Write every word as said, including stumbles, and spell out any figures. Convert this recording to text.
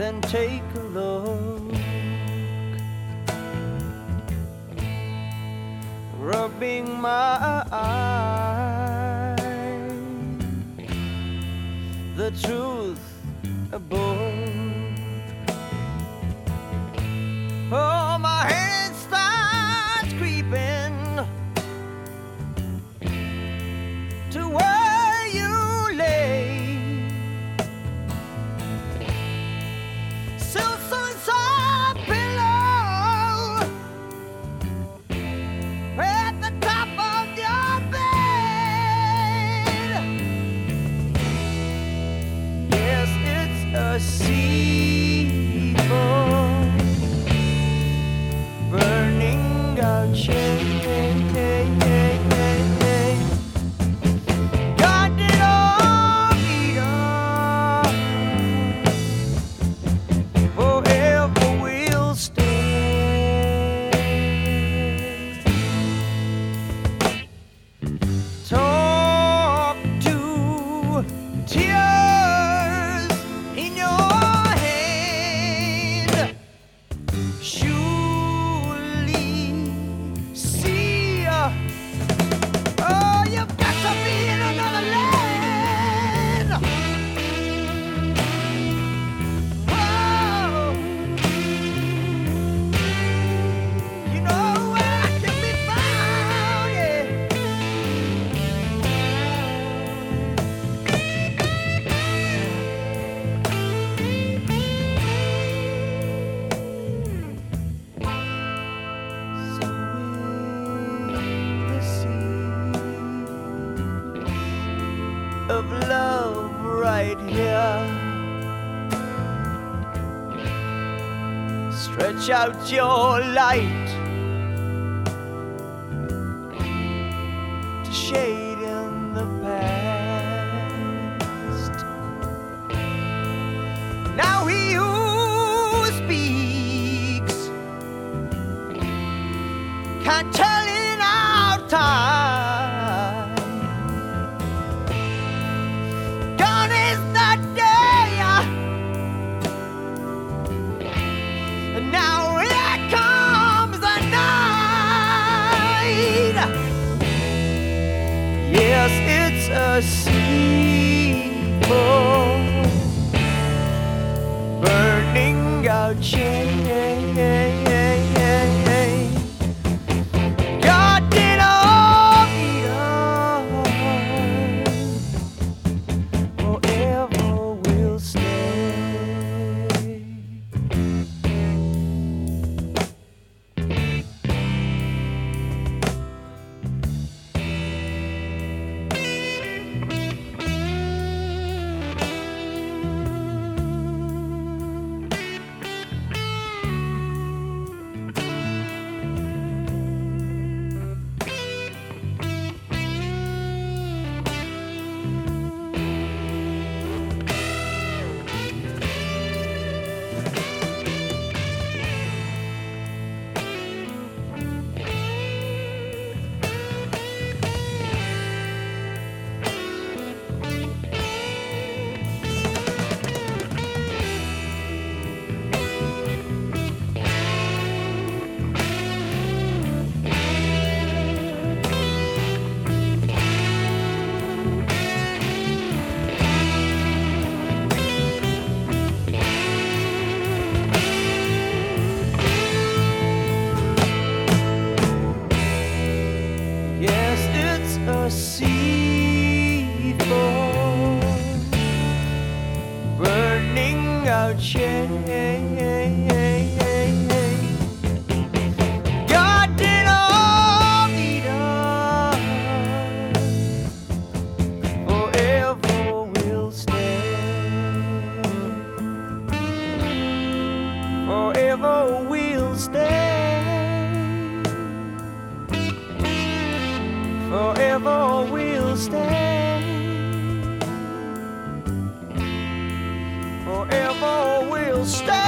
and take a look, rubbing my eye, the truth above. Oh, my hand starts creeping to where you lay, silk and soft pillow at the top of your bed. Yes, it's a sea burning out shade. God did all eat up, forever will stay. Talk to tears in your hand. Surely see, oh, you've got to be in another land. Oh, you know where I can be found, yeah. So in the sea of love right here, stretch out your light to shade in the past. Now he who speaks can't tell in our time. Gone is the day, and now here comes the night. Yes, it's a sea burning out shade. God did all eat up, forever will stay. Yes, it's a sea burning out shade. God did all eat up, forever will stay. Forever will stay. Forever will stay. Forever will stay.